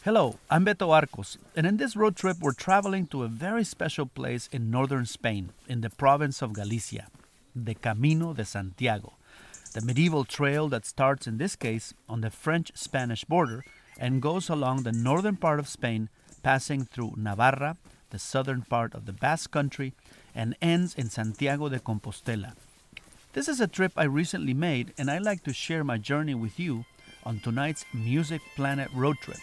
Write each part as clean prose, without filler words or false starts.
Hello, I'm Beto Arcos, and in this road trip we're traveling to a very special place in northern Spain, in the province of Galicia, the Camino de Santiago, the medieval trail that starts in this case on the French-Spanish border and goes along the northern part of Spain, passing through Navarra, the southern part of the Basque Country, and ends in Santiago de Compostela. This is a trip I recently made, and I'd like to share my journey with you on tonight's Music Planet road trip.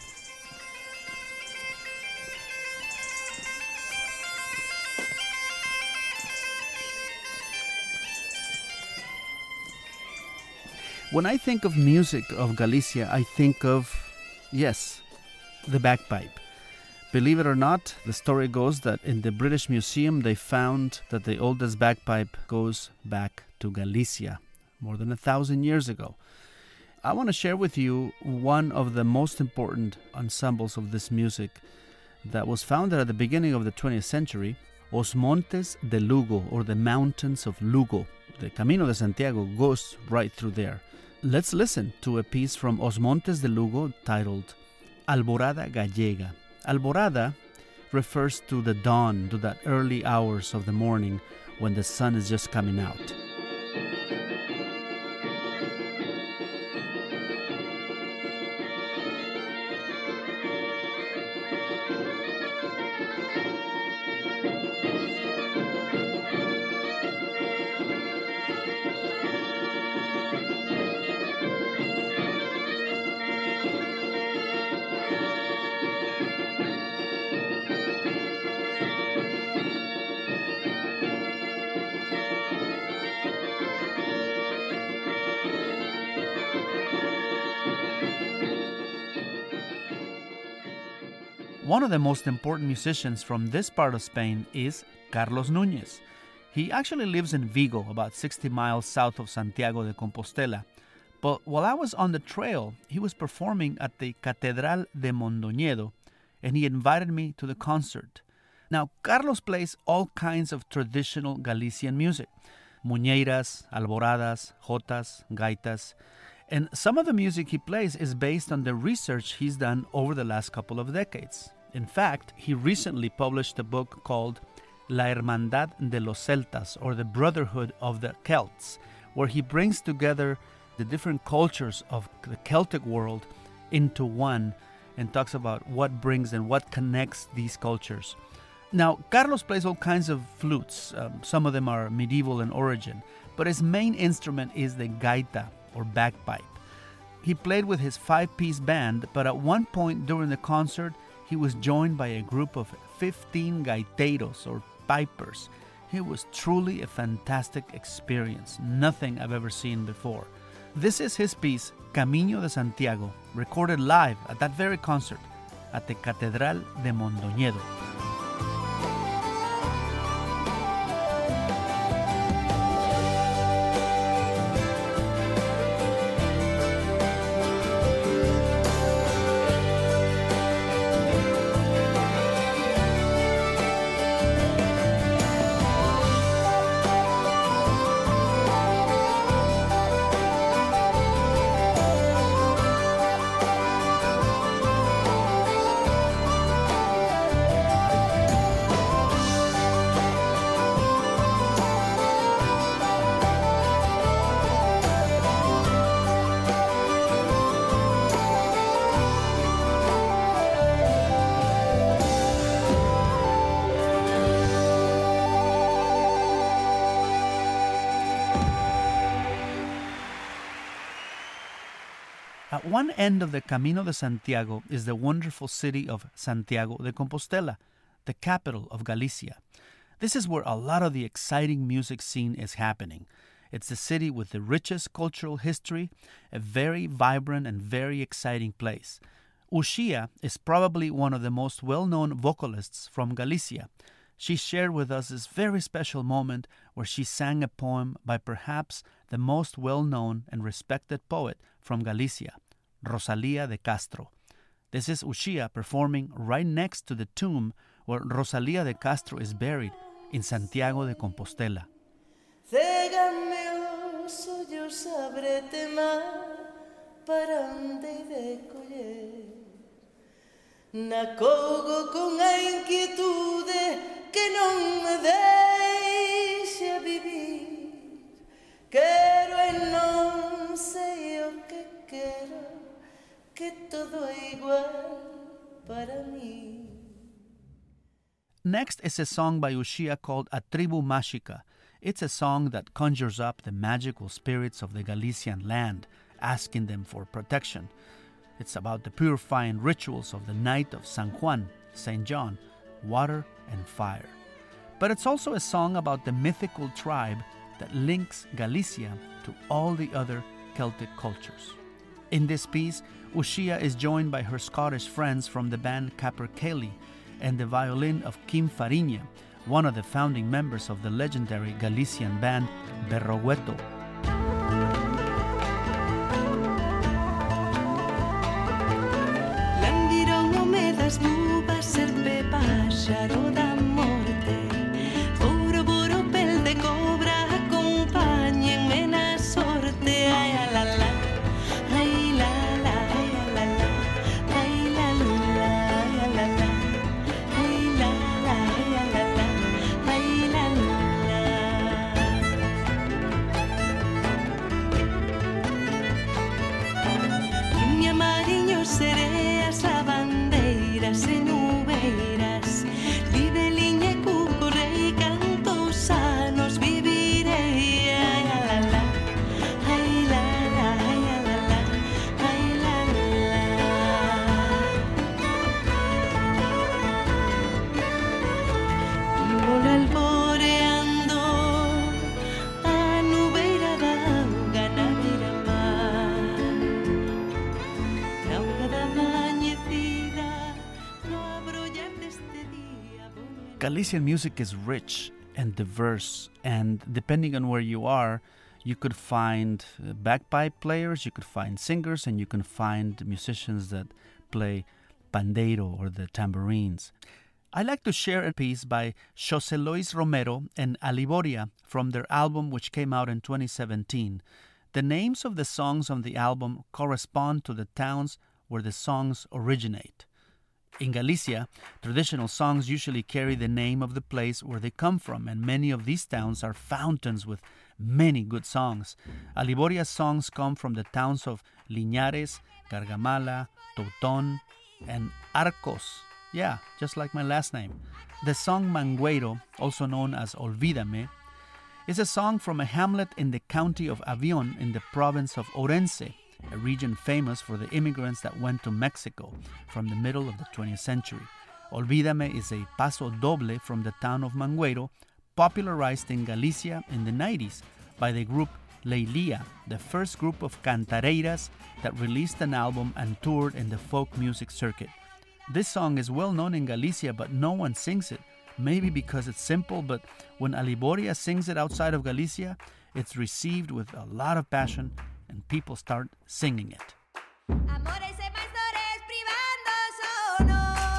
When I think of music of Galicia, I think of, yes, the bagpipe. Believe it or not, the story goes that in the British Museum they found that the oldest bagpipe goes back to Galicia, more than 1,000 years ago. I want to share with you one of the most important ensembles of this music that was founded at the beginning of the 20th century, Os Montes de Lugo, or the Mountains of Lugo. The Camino de Santiago goes right through there. Let's listen to a piece from Os Montes de Lugo titled Alborada Gallega. Alborada refers to the dawn, to that early hours of the morning when the sun is just coming out. One of the most important musicians from this part of Spain is Carlos Núñez. He actually lives in Vigo, about 60 miles south of Santiago de Compostela. But while I was on the trail, he was performing at the Catedral de Mondoñedo, and he invited me to the concert. Now, Carlos plays all kinds of traditional Galician music: muñeiras, alboradas, jotas, gaitas. And some of the music he plays is based on the research he's done over the last couple of decades. In fact, he recently published a book called La Hermandad de los Celtas, or the Brotherhood of the Celts, where he brings together the different cultures of the Celtic world into one and talks about what brings and what connects these cultures. Now, Carlos plays all kinds of flutes. Some of them are medieval in origin, but his main instrument is the gaita, or bagpipe. He played with his 5-piece band, but at one point during the concert, he was joined by a group of 15 gaiteros, or pipers. It was truly a fantastic experience, nothing I've ever seen before. This is his piece, Camino de Santiago, recorded live at that very concert at the Catedral de Mondoñedo. At one end of the Camino de Santiago is the wonderful city of Santiago de Compostela, the capital of Galicia. This is where a lot of the exciting music scene is happening. It's a city with the richest cultural history, a very vibrant and very exciting place. Uxía is probably one of the most well-known vocalists from Galicia. She shared with us this very special moment where she sang a poem by perhaps the most well-known and respected poet from Galicia, Rosalía de Castro. This is Uxía performing right next to the tomb where Rosalía de Castro is buried in Santiago de Compostela. Cégame os ollos, ábrete mar para onde de coller. Na cogo con a inquietude que non me deixa vivir. Quero e non sei o que quero, que todo é igual para mí. Next is a song by Uxía called A Tribu Máxica. It's a song that conjures up the magical spirits of the Galician land, asking them for protection. It's about the purifying rituals of the night of San Juan, St. John, water and fire. But it's also a song about the mythical tribe that links Galicia to all the other Celtic cultures. In this piece, Uxía is joined by her Scottish friends from the band Capercaillie and the violin of Kim Fariña, one of the founding members of the legendary Galician band Berrogueto. Galician music is rich and diverse, and depending on where you are, you could find bagpipe players, you could find singers, and you can find musicians that play pandeiro or the tambourines. I like to share a piece by José Luis Romero and Aliboria from their album which came out in 2017. The names of the songs on the album correspond to the towns where the songs originate. In Galicia, traditional songs usually carry the name of the place where they come from, and many of these towns are fountains with many good songs. Aliboria's songs come from the towns of Liñares, Gargamala, Toutón, and Arcos. Yeah, just like my last name. The song Mangueiro, also known as Olvídame, is a song from a hamlet in the county of Avión in the province of Orense, a region famous for the immigrants that went to Mexico from the middle of the 20th century. Olvídame is a paso doble from the town of Mangueiro, popularized in Galicia in the 90s by the group Leilia, the first group of cantareiras that released an album and toured in the folk music circuit. This song is well known in Galicia, but no one sings it, maybe because it's simple, but when Aliboria sings it outside of Galicia, it's received with a lot of passion and people start singing it. Amores e mais dores privando sono.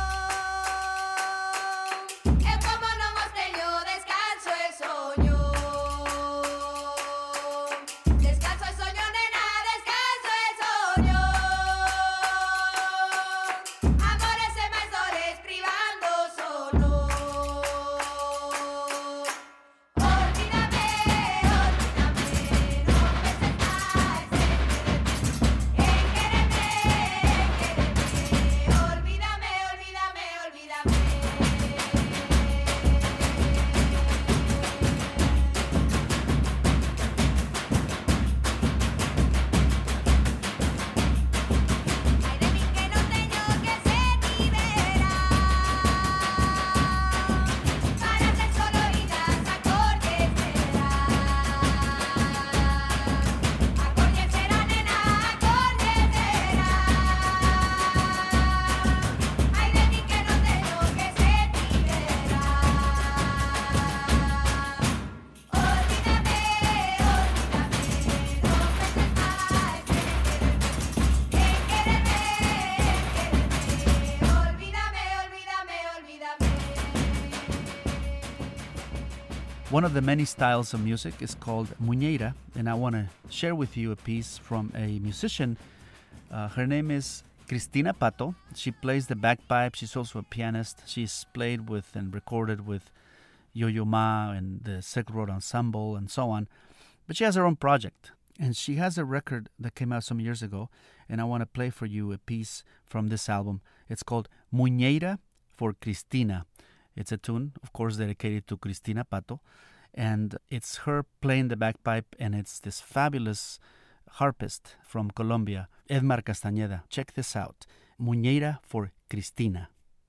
Eu como non os teño, descanso e soño. Descanso e soño, nena, descanso e soño. Amores e mais dores privando sono. Olvídame, olvídame, no penses máis en quererme, olvídame, olvídame, olvídame. Ay de mí que no teño que ser liberar, para ser solo oídas acordes serán. Acordes serán, nena, acordes serán. Ay de mí que no teño que ser liberar. Olvídame, olvídame, no penses máis en quererme, olvídame, olvídame, olvídame. One of the many styles of music is called muñeira, and I want to share with you a piece from a musician. Her name is Cristina Pato. She plays the bagpipe. She's also a pianist. She's played with and recorded with Yo-Yo Ma and the Silk Road Ensemble and so on. But she has her own project. And she has a record that came out some years ago. And I want to play for you a piece from this album. It's called Muñeira for Cristina. It's a tune, of course, dedicated to Cristina Pato. And it's her playing the bagpipe, and it's this fabulous harpist from Colombia, Edmar Castañeda. Check this out. Muñeira for Cristina.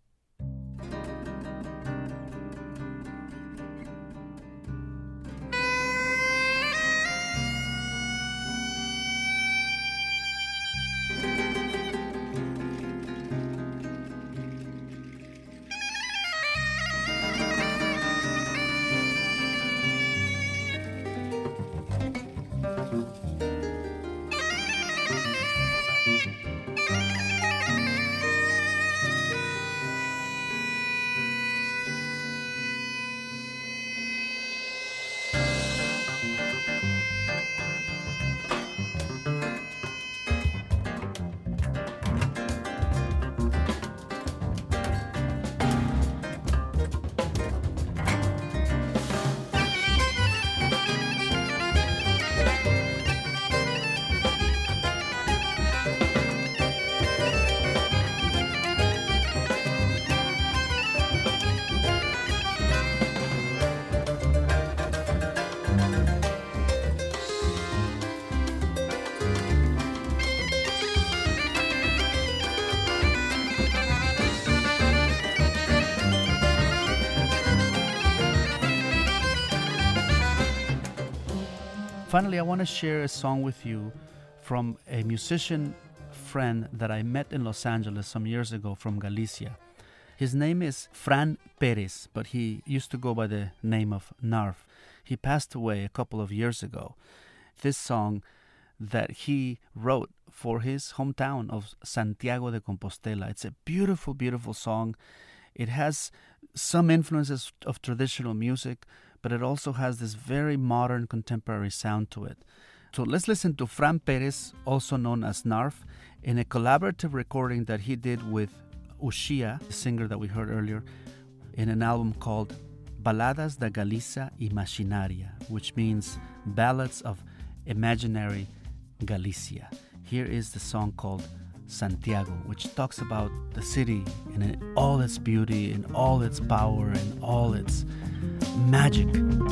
Finally, I want to share a song with you from a musician friend that I met in Los Angeles some years ago from Galicia. His name is Fran Perez, but he used to go by the name of Narf. He passed away a couple of years ago. This song that he wrote for his hometown of Santiago de Compostela. It's a beautiful, beautiful song. It has some influences of traditional music, but it also has this very modern contemporary sound to it. So let's listen to Fran Perez, also known as Narf, in a collaborative recording that he did with Uxia, the singer that we heard earlier, in an album called Baladas da Galiza Imaginaria, which means Ballads of Imaginary Galicia. Here is the song called Santiago, which talks about the city in all its beauty, in all its power, in all its magic.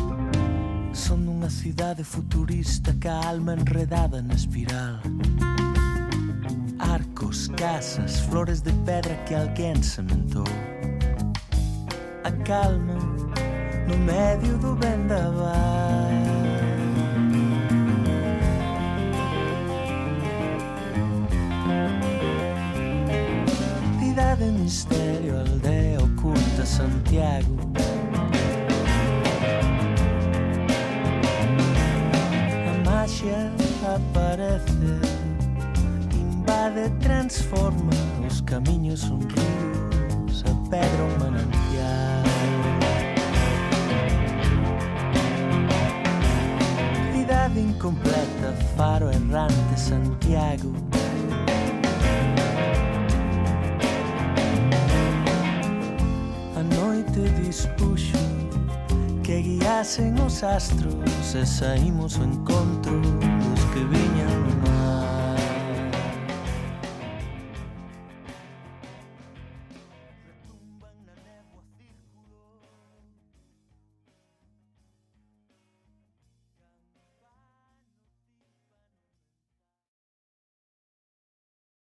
Son dunha cidade futurista calma enredada na espiral. Arcos, casas, flores de pedra que alguén sementou. A calma no medio do vendaval. Cidade misterio, aldea oculta Santiago. A magia aparece, invade, transforma, os camiños son ríos, a pedra un manantial. Cidade incompleta, faro errante Santiago. A noite dispuxo que guiasen os astros e saímos ao encontro dos que viñan